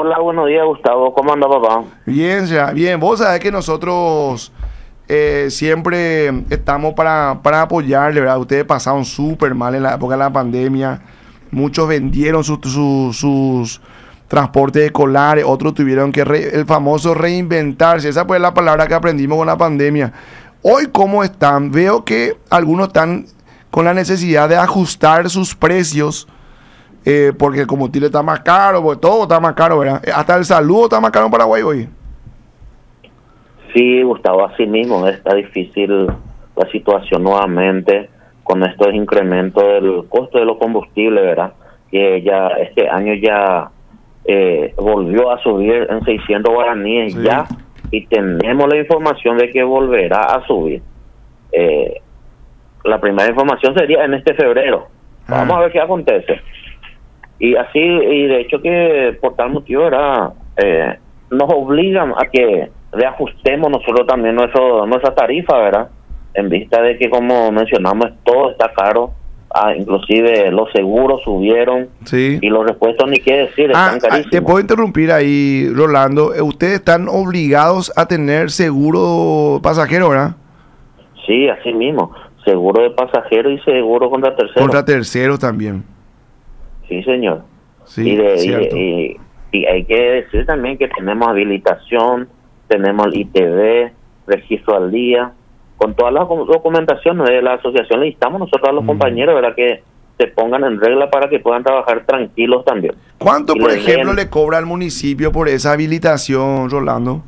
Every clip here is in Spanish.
Hola, buenos días, Gustavo. ¿Cómo anda, papá? Bien, ya, bien. Vos sabés que nosotros siempre estamos para apoyarle, ¿verdad? Ustedes pasaron súper mal en la época de la pandemia. Muchos vendieron sus transportes escolares, otros tuvieron que, el famoso reinventarse. Esa fue la palabra que aprendimos con la pandemia. Hoy, ¿cómo están? Veo que algunos están con la necesidad de ajustar sus precios. Porque el combustible está más caro, porque todo está más caro, ¿verdad? Hasta el saludo está más caro en Paraguay hoy. Sí, Gustavo, así mismo está difícil la situación nuevamente con estos incrementos del costo de los combustibles, ¿verdad? Que ya este año ya volvió a subir en 600 guaraníes sí. Ya, y tenemos la información de que volverá a subir. La primera información sería en este febrero. Vamos a ver qué acontece. Y así, y de hecho que por tal motivo era nos obligan a que reajustemos nosotros también nuestra tarifa, ¿verdad? En vista de que, como mencionamos, todo está caro, inclusive los seguros subieron, sí. Y los repuestos ni qué decir, están carísimos. Te puedo interrumpir ahí, Rolando. Ustedes están obligados a tener seguro pasajero, ¿verdad? Sí, así mismo, seguro de pasajero y seguro contra terceros. Contra terceros también. Sí, señor. Sí, y hay que decir también que tenemos habilitación, tenemos el ITV, registro al día, con todas las documentaciones de la asociación. Le instamos nosotros a los compañeros, ¿verdad?, que se pongan en regla para que puedan trabajar tranquilos también. ¿Cuánto, por ejemplo, le cobra al municipio por esa habilitación, Rolando?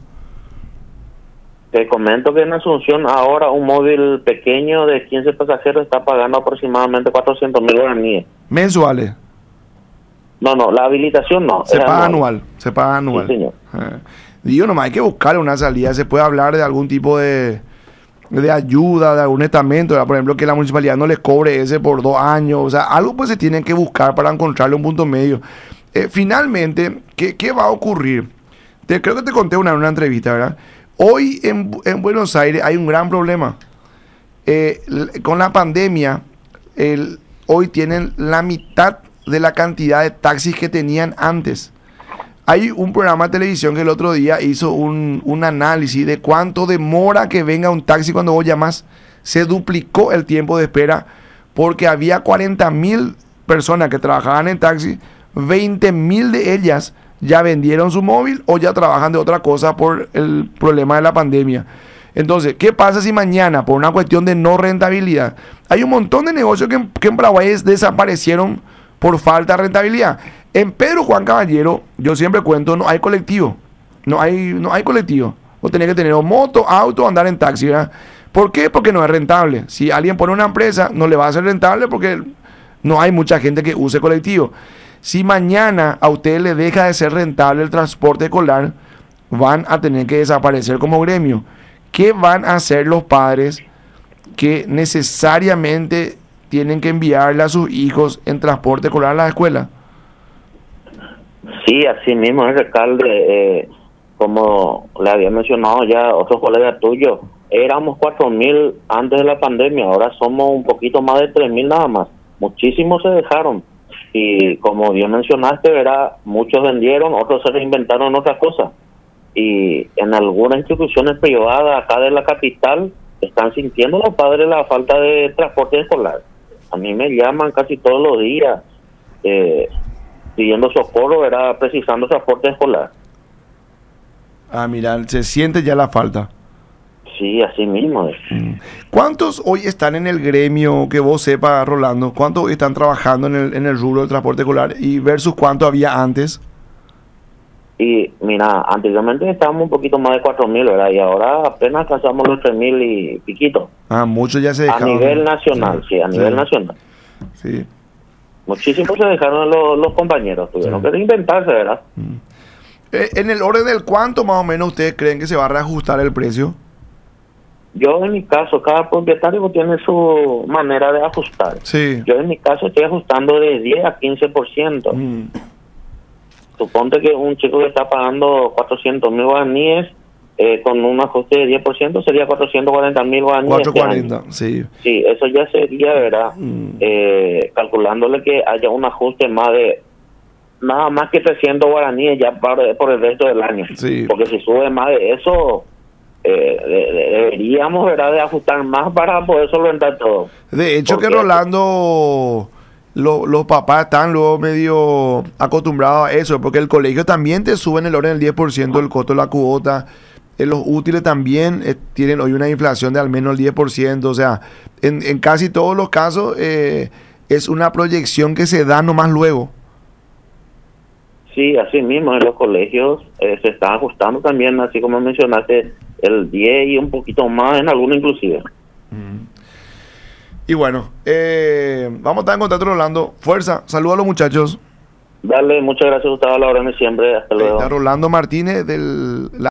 Te comento que en Asunción ahora un móvil pequeño de 15 pasajeros está pagando aproximadamente 400,000 guaraníes. ¿Mensuales? No, la habilitación no. Se paga anual. Se paga anual. Sí, señor. Digo, nomás hay que buscarle una salida. Se puede hablar de algún tipo de ayuda, de algún estamento, ¿verdad? Por ejemplo, que la municipalidad no les cobre ese por 2 años. O sea, algo pues se tiene que buscar para encontrarle un punto medio. Finalmente, ¿qué va a ocurrir? Creo que te conté en una entrevista, ¿verdad? Hoy en Buenos Aires hay un gran problema. Con la pandemia, hoy tienen la mitad de la cantidad de taxis que tenían antes. Hay un programa de televisión que el otro día hizo un análisis de cuánto demora que venga un taxi cuando vos llamas. Se duplicó el tiempo de espera porque había 40,000 personas que trabajaban en taxi, 20,000 de ellas ya vendieron su móvil o ya trabajan de otra cosa por el problema de la pandemia. Entonces, ¿qué pasa si mañana, por una cuestión de no rentabilidad, hay un montón de negocios que en Paraguay desaparecieron por falta de rentabilidad? En Pedro Juan Caballero, yo siempre cuento, no hay colectivo. No hay colectivo. Vos tenés que tener moto, auto, andar en taxi, ¿verdad? ¿Por qué? Porque no es rentable. Si alguien pone una empresa, no le va a ser rentable porque no hay mucha gente que use colectivo. Si mañana a ustedes les deja de ser rentable el transporte escolar, van a tener que desaparecer como gremio. ¿Qué van a hacer los padres que necesariamente tienen que enviarle a sus hijos en transporte escolar a la escuela? Sí, así mismo es, alcalde. Como le había mencionado ya otros colegas tuyos, éramos 4,000 antes de la pandemia, ahora somos un poquito más de 3,000 nada más. Muchísimos se dejaron. Y como bien mencionaste, ¿verdad?, muchos vendieron, otros se reinventaron otras cosas. Y en algunas instituciones privadas acá de la capital están sintiendo los padres la falta de transporte escolar. A mí me llaman casi todos los días pidiendo socorro, ¿verdad?, precisando transporte escolar. Mira, se siente ya la falta. Sí, así mismo es. ¿Cuántos hoy están en el gremio, que vos sepas, Rolando? ¿Cuántos están trabajando en el rubro del transporte escolar y versus cuánto había antes? Y mira, anteriormente estábamos un poquito más de 4,000, ¿verdad? Y ahora apenas alcanzamos los 3,000 y piquito. Muchos ya se dejaron. A nivel nacional, sí, a nivel nacional. Sí. Muchísimos se dejaron los compañeros, tuvieron que reinventarse, ¿verdad? En el orden del cuánto más o menos ustedes creen que se va a reajustar el precio. Yo en mi caso, cada propietario tiene su manera de ajustar. Sí. Yo en mi caso estoy ajustando de 10 a 15%. Suponte que un chico que está pagando 400,000 guaraníes, con un ajuste de 10% sería 440,000 guaraníes. 440, sí. Sí, eso ya sería, ¿verdad? Calculándole que haya un ajuste más de nada más que 300 guaraníes ya por el resto del año. Sí. Porque si sube más de eso, deberíamos, ¿verdad?, de ajustar más para poder solventar todo. De hecho, que Rolando, los papás están luego medio acostumbrados a eso, porque el colegio también te sube en el orden del 10% el costo de la cuota. Los útiles también tienen hoy una inflación de al menos el 10%. O sea, en casi todos los casos es una proyección que se da nomás luego. Sí, así mismo, en los colegios se están ajustando también, así como mencionaste, el 10 y un poquito más en algunos inclusive. Y bueno, vamos a estar en contacto, Rolando. Fuerza, saludos a los muchachos. Dale, muchas gracias, Gustavo, a la hora de siempre. Hasta luego. Está Rolando Martínez del